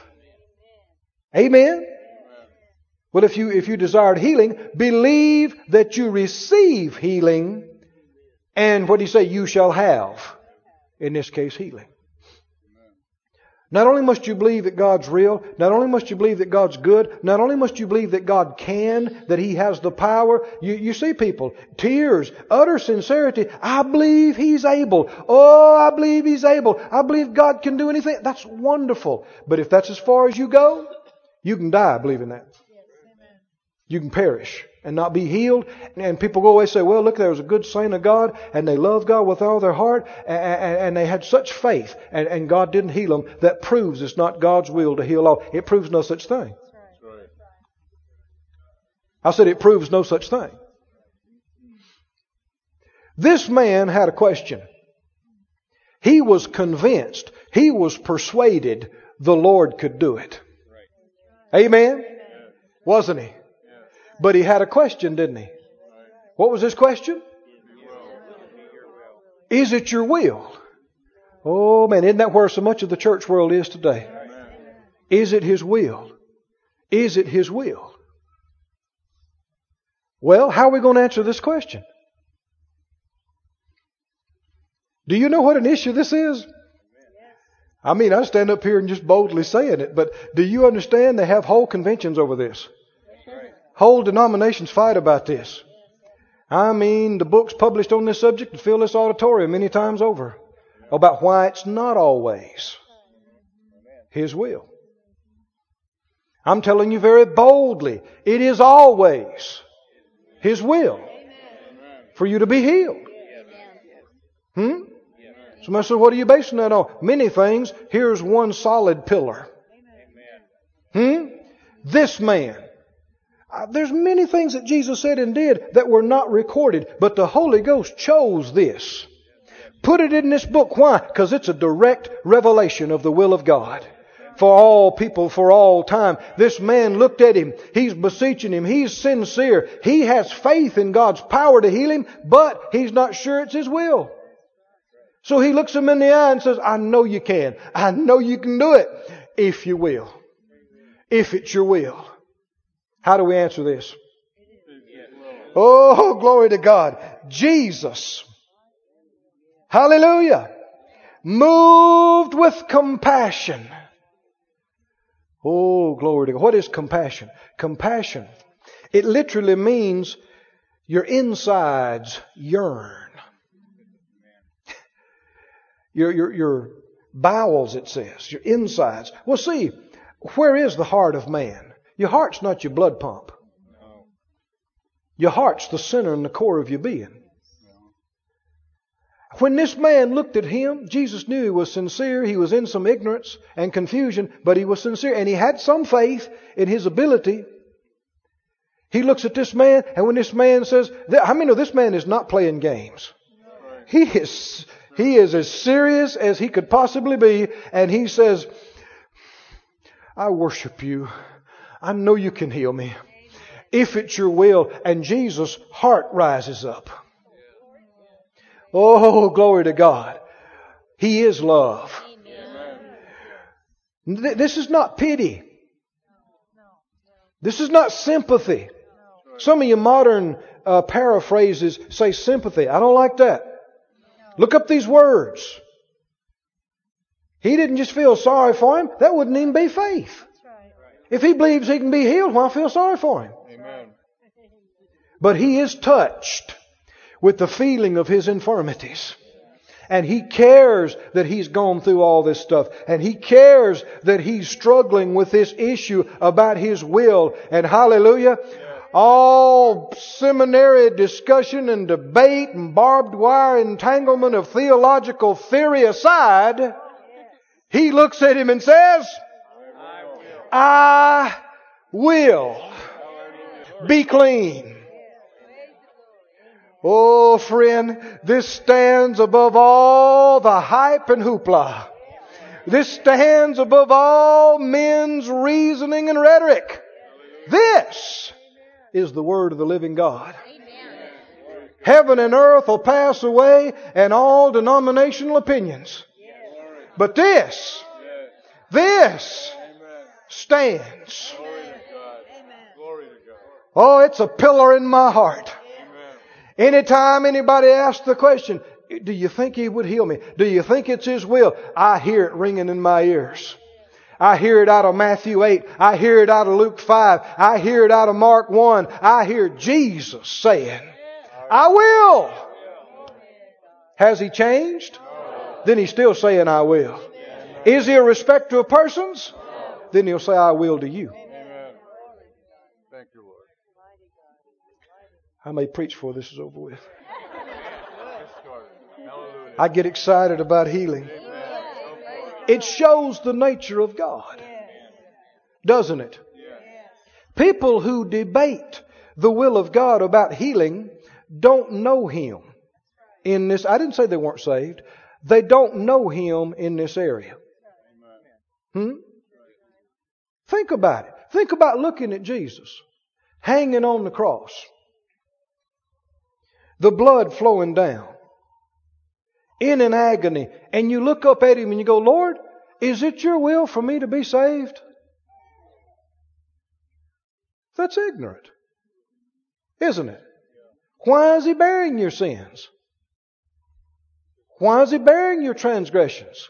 Amen. Well, if you desired healing, believe that you receive healing, and what did he say? You shall have, in this case, healing. Not only must you believe that God's real, not only must you believe that God's good, not only must you believe that God can, that He has the power. You see people, tears, utter sincerity. I believe He's able. Oh, I believe He's able. I believe God can do anything. That's wonderful. But if that's as far as you go, you can die believing that. You can perish and not be healed. And people go away and say, well, look, there was a good saint of God and they loved God with all their heart and they had such faith and God didn't heal them. That proves it's not God's will to heal all. It proves no such thing. I said it proves no such thing. This man had a question. He was convinced, he was persuaded the Lord could do it. Amen? Wasn't he? But he had a question, didn't he? What was his question? Is it your will? Oh man, isn't that where so much of the church world is today? Is it His will? Is it His will? Well, how are we going to answer this question? Do you know what an issue this is? I mean, I stand up here and just boldly saying it, but do you understand they have whole conventions over this? Whole denominations fight about this. I mean, the books published on this subject fill this auditorium many times over about why it's not always His will. I'm telling you very boldly, it is always His will for you to be healed. Somebody said, what are you basing that on? Many things. Here's one solid pillar. This man. There's many things that Jesus said and did that were not recorded, but the Holy Ghost chose this. Put it in this book. Why? Because it's a direct revelation of the will of God. For all people, for all time. This man looked at him. He's beseeching him. He's sincere. He has faith in God's power to heal him, but he's not sure it's His will. So he looks him in the eye and says, I know you can. I know you can do it. If you will. If it's your will. How do we answer this? Oh, glory to God. Jesus. Hallelujah. Moved with compassion. Oh, glory to God. What is compassion? Compassion. It literally means your insides yearn. Your bowels, it says. Your insides. Well, see, where is the heart of man? Your heart's not your blood pump. Your heart's the center and the core of your being. When this man looked at him, Jesus knew he was sincere. He was in some ignorance and confusion, but he was sincere. And he had some faith in his ability. He looks at this man, and when this man says, how many know this man is not playing games? He is as serious as he could possibly be. And he says, I worship you. I know you can heal me. If it's your will. And Jesus' heart rises up. Oh, glory to God. He is love. This is not pity. This is not sympathy. Some of your modern paraphrases say sympathy. I don't like that. Look up these words. He didn't just feel sorry for him. That wouldn't even be faith. If he believes he can be healed, why feel sorry for him? Amen. But he is touched with the feeling of his infirmities. And he cares that he's gone through all this stuff. And he cares that he's struggling with this issue about his will. And hallelujah, all seminary discussion and debate and barbed wire entanglement of theological theory aside, he looks at him and says, I will be clean. Oh, friend, this stands above all the hype and hoopla. This stands above all men's reasoning and rhetoric. This is the Word of the living God. Heaven and earth will pass away and all denominational opinions. But this stands. Oh, it's a pillar in my heart. Anytime anybody asks the question, do you think He would heal me? Do you think it's His will? I hear it ringing in my ears. I hear it out of Matthew 8. I hear it out of Luke 5. I hear it out of Mark 1. I hear Jesus saying, I will. Has He changed? Then He's still saying, I will. Is He a respecter of persons? Then He'll say, I will to you. Thank you, Lord. I may preach before this is over with. Hallelujah. I get excited about healing. It shows the nature of God, doesn't it? People who debate the will of God about healing don't know Him in this. I didn't say they weren't saved. They don't know Him in this area. Think about it. Think about looking at Jesus hanging on the cross. The blood flowing down. In an agony. And you look up at Him and you go, Lord, is it your will for me to be saved? That's ignorant. Isn't it? Why is He bearing your sins? Why is He bearing your transgressions?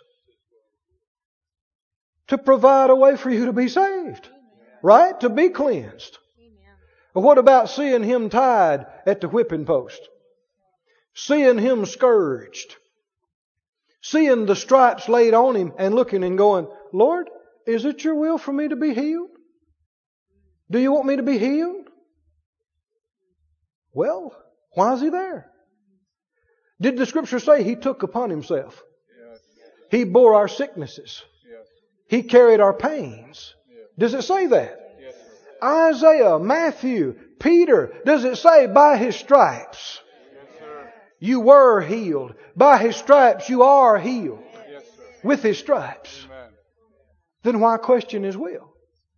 To provide a way for you to be saved. Right? To be cleansed. But what about seeing Him tied at the whipping post? Seeing Him scourged? Seeing the stripes laid on Him and looking and going, Lord, is it your will for me to be healed? Do you want me to be healed? Well, why is He there? Did the Scripture say He took upon Himself? He bore our sicknesses. He carried our pains. Does it say that? Isaiah, Matthew, Peter, does it say by His stripes you were healed? By His stripes you are healed. With His stripes. Then why question His will?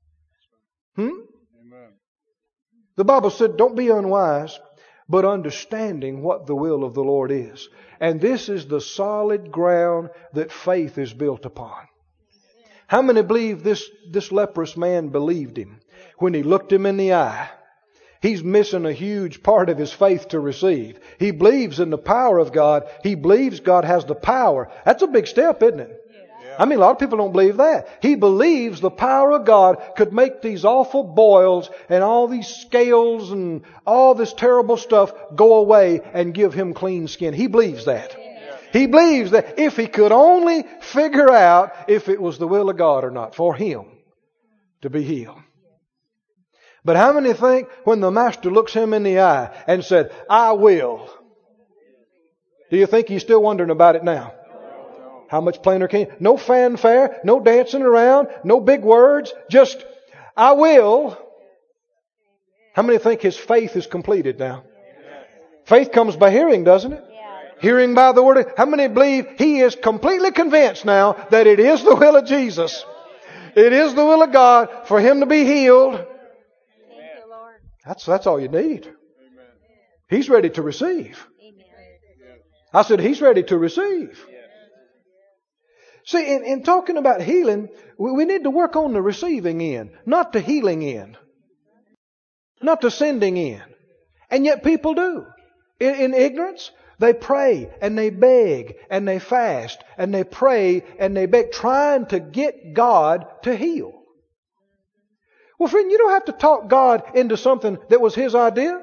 The Bible said, don't be unwise, but understanding what the will of the Lord is. And this is the solid ground that faith is built upon. How many believe this leprous man believed Him when he looked Him in the eye? He's missing a huge part of his faith to receive. He believes in the power of God. He believes God has the power. That's a big step, isn't it? I mean, a lot of people don't believe that. He believes the power of God could make these awful boils and all these scales and all this terrible stuff go away and give him clean skin. He believes that. He believes that if he could only figure out if it was the will of God or not for him to be healed. But how many think when the Master looks him in the eye and said, I will, do you think he's still wondering about it now? How much plainer can you? No fanfare, no dancing around, no big words, just, I will. How many think his faith is completed now? Faith comes by hearing, doesn't it? Hearing by the Word. How many believe he is completely convinced now that it is the will of Jesus? It is the will of God for him to be healed. That's all you need. He's ready to receive. I said he's ready to receive. See, in talking about healing, we need to work on the receiving end, not the healing end. Not the sending end. And yet people do. In ignorance, they pray and they beg and they fast and they pray and they beg, trying to get God to heal. Well, friend, you don't have to talk God into something that was His idea.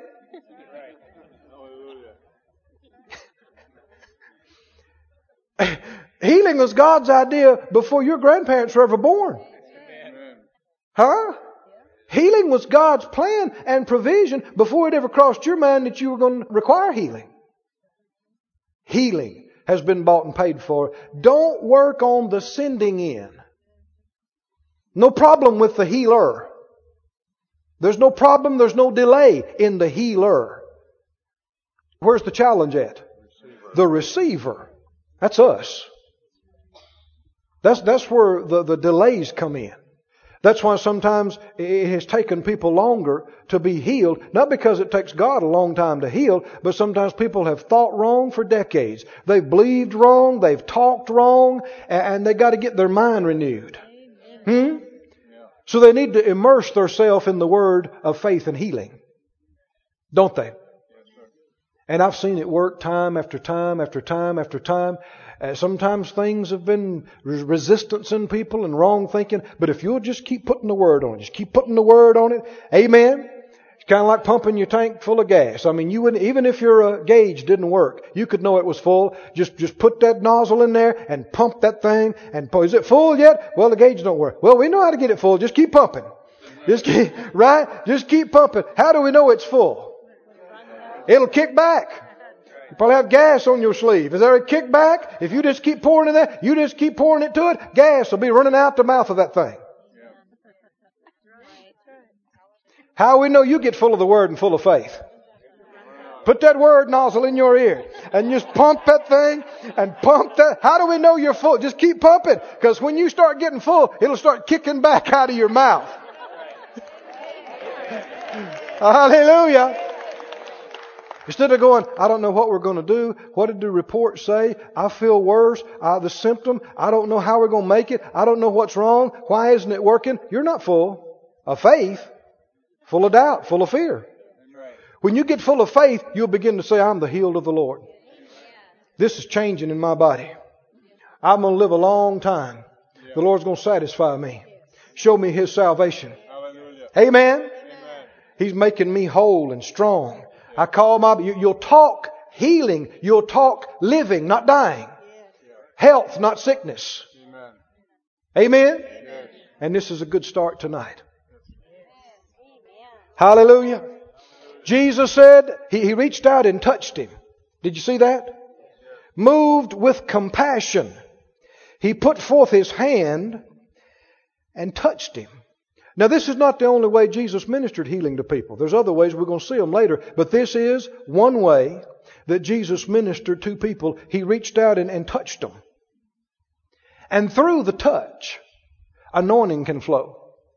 Healing was God's idea before your grandparents were ever born. Huh? Healing was God's plan and provision before it ever crossed your mind that you were going to require healing. Healing has been bought and paid for. Don't work on the sending end. No problem with the healer. There's no problem, there's no delay in the healer. Where's the challenge at? The receiver. That's us. That's where the delays come in. That's why sometimes it has taken people longer to be healed. Not because it takes God a long time to heal, but sometimes people have thought wrong for decades. They've believed wrong, they've talked wrong, and they got to get their mind renewed. So they need to immerse themselves in the word of faith and healing. Don't they? And I've seen it work time after time after time after time. Sometimes things have been resistance in people and wrong thinking. But if you'll just keep putting the Word on it, just keep putting the Word on it. Amen. It's kind of like pumping your tank full of gas. I mean, you wouldn't, even if your gauge didn't work, you could know it was full. Just put that nozzle in there and pump that thing. And is it full yet? Well, the gauge don't work. Well, we know how to get it full. Just keep pumping. Just keep pumping. How do we know it's full? It'll kick back. You probably have gas on your sleeve. Is there a kickback? If you just keep pouring in there, you just keep pouring it to it, gas will be running out the mouth of that thing. How we know you get full of the Word and full of faith? Put that Word nozzle in your ear and just pump that thing and pump that. How do we know you're full? Just keep pumping, because when you start getting full, it'll start kicking back out of your mouth. Hallelujah. Instead of going, I don't know what we're going to do. What did the report say? I feel worse. The symptom. I don't know how we're going to make it. I don't know what's wrong. Why isn't it working? You're not full of faith, full of doubt, full of fear. When you get full of faith, you'll begin to say, I'm the healed of the Lord. This is changing in my body. I'm going to live a long time. The Lord's going to satisfy me. Show me His salvation. Amen. He's making me whole and strong. I call you'll talk healing. You'll talk living, not dying. Health, not sickness. Amen. And this is a good start tonight. Hallelujah. Jesus said, He reached out and touched him. Did you see that? Moved with compassion, He put forth His hand and touched him. Now, this is not the only way Jesus ministered healing to people. There's other ways. We're going to see them later. But this is one way that Jesus ministered to people. He reached out and touched them. And through the touch, anointing can flow.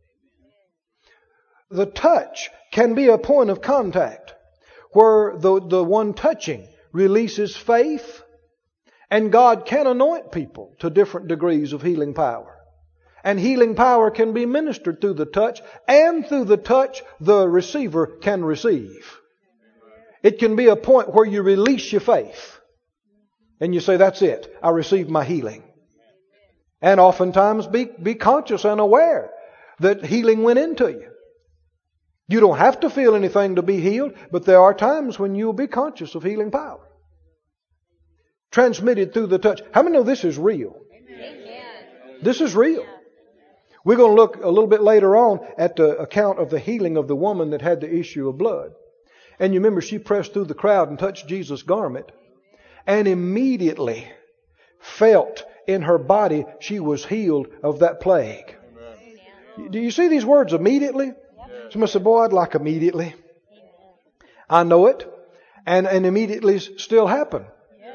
The touch can be a point of contact where the one touching releases faith, and God can anoint people to different degrees of healing power. And healing power can be ministered through the touch, and through the touch, the receiver can receive. It can be a point where you release your faith. And you say, that's it. I received my healing. And oftentimes be conscious and aware that healing went into you. You don't have to feel anything to be healed, but there are times when you'll be conscious of healing power. Transmitted through the touch. How many know this is real? Amen. This is real. We're going to look a little bit later on at the account of the healing of the woman that had the issue of blood. And you remember she pressed through the crowd and touched Jesus' garment, and immediately felt in her body she was healed of that plague. Amen. Do you see these words, immediately? Somebody said, boy, I'd like immediately. I know it. And immediately still happen.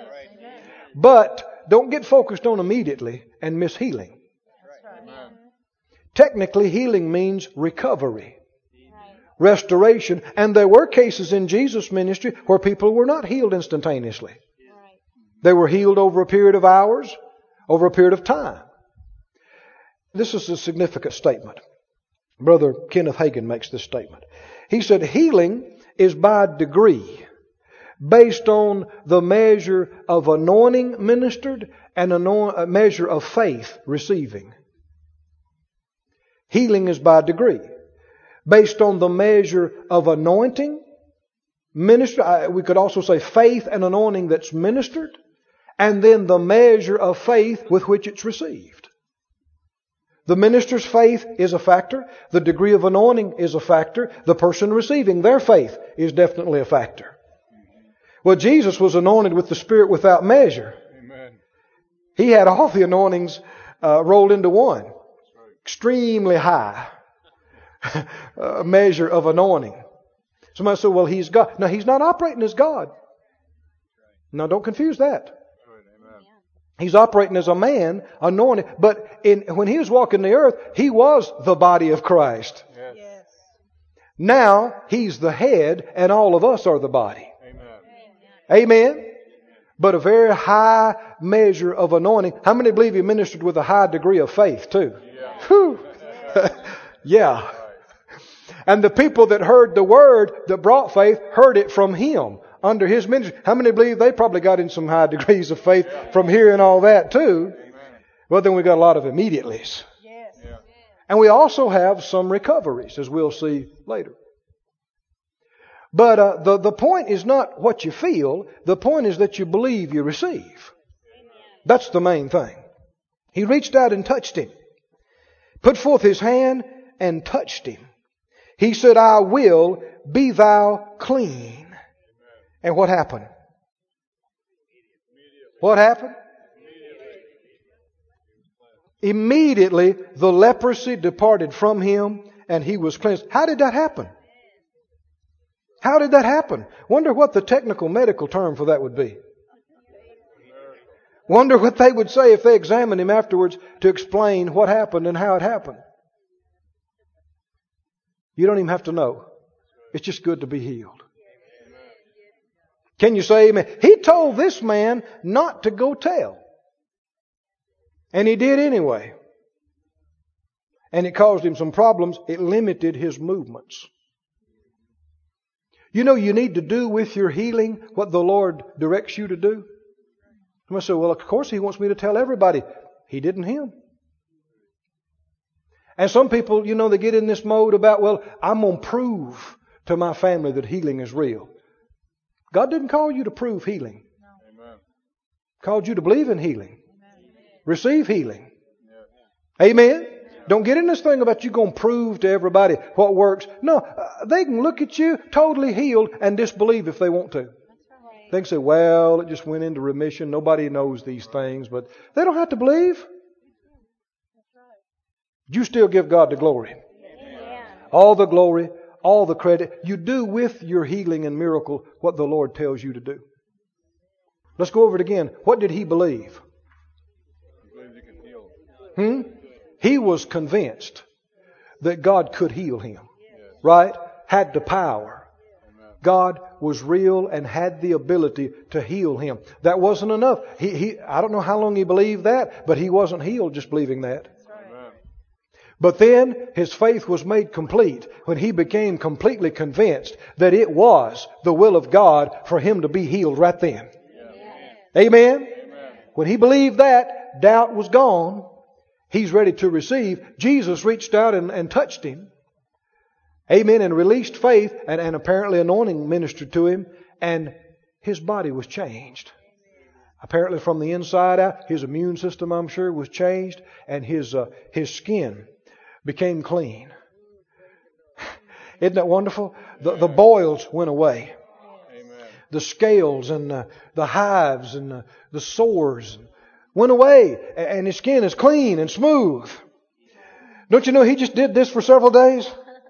But don't get focused on immediately and miss healing. Technically, healing means recovery, restoration. And there were cases in Jesus' ministry where people were not healed instantaneously. They were healed over a period of hours, over a period of time. This is a significant statement. Brother Kenneth Hagin makes this statement. He said, healing is by degree, based on the measure of anointing ministered and a measure of faith receiving. Healing is by degree, based on the measure of anointing ministered. We could also say faith and anointing that's ministered, and then the measure of faith with which it's received. The minister's faith is a factor. The degree of anointing is a factor. The person receiving their faith is definitely a factor. Well, Jesus was anointed with the Spirit without measure. Amen. He had all the anointings rolled into one. Extremely high measure of anointing. Somebody said, well, He's God. No, He's not operating as God. No, don't confuse that. He's operating as a man, anointed. But when He was walking the earth, He was the body of Christ. Yes. Now, He's the head, and all of us are the body. Amen. But a very high measure of anointing. How many believe He ministered with a high degree of faith too? Yeah. Whew. Yeah. And the people that heard the word that brought faith heard it from Him. under His ministry. How many believe they probably got in some high degrees of faith from hearing all that too? Well, then we got a lot of immediatelys. Yes. Yeah. And we also have some recoveries, as we'll see later. But the point is not what you feel. The point is that you believe you receive. That's the main thing. He reached out and touched him. Put forth his hand and touched him. He said, I will, be thou clean. And what happened? What happened? Immediately the leprosy departed from him and he was cleansed. How did that happen? How did that happen? Wonder what the technical medical term for that would be. Wonder what they would say if they examined him afterwards to explain what happened and how it happened. You don't even have to know. It's just good to be healed. Can you say amen? He told this man not to go tell. And he did anyway. And it caused him some problems. It limited his movements. You know, you need to do with your healing what the Lord directs you to do. I say, well, of course He wants me to tell everybody. He didn't him. And some people, you know, they get in this mode about, well, I'm going to prove to my family that healing is real. God didn't call you to prove healing. Amen. Called you to believe in healing. Receive healing. Amen. Don't get in this thing about you going to prove to everybody what works. No, they can look at you totally healed and disbelieve if they want to. They can say, well, it just went into remission. Nobody knows these things, but they don't have to believe. You still give God the glory. All the glory, all the credit. You do with your healing and miracle what the Lord tells you to do. Let's go over it again. What did he believe? He believes he can heal. He was convinced that God could heal him. Right? Had the power. God was real and had the ability to heal him. That wasn't enough. I don't know how long he believed that, but he wasn't healed just believing that. Amen. But then his faith was made complete when he became completely convinced that it was the will of God for him to be healed right then. Amen? When he believed that, doubt was gone. He's ready to receive. Jesus reached out and touched him. Amen. And released faith and apparently anointing ministered to him. And his body was changed. Apparently from the inside out, his immune system, I'm sure, was changed. And his skin became clean. Isn't that wonderful? The boils went away. Amen. The scales and the hives and the sores went away. And his skin is clean and smooth. Don't you know he just did this for several days?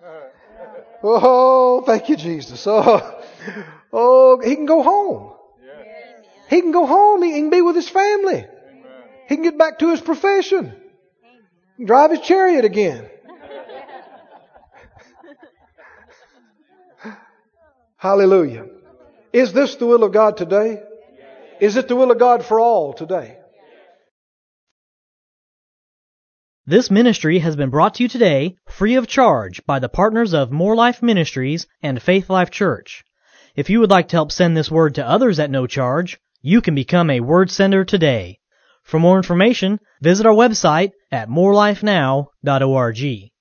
Oh, thank you, Jesus. Oh, he can go home. Yes. He can go home. He can be with his family. Amen. He can get back to his profession. He can drive his chariot again. Hallelujah. Is this the will of God today? Is it the will of God for all today? This ministry has been brought to you today free of charge by the partners of More Life Ministries and Faith Life Church. If you would like to help send this word to others at no charge, you can become a word sender today. For more information, visit our website at morelifenow.org.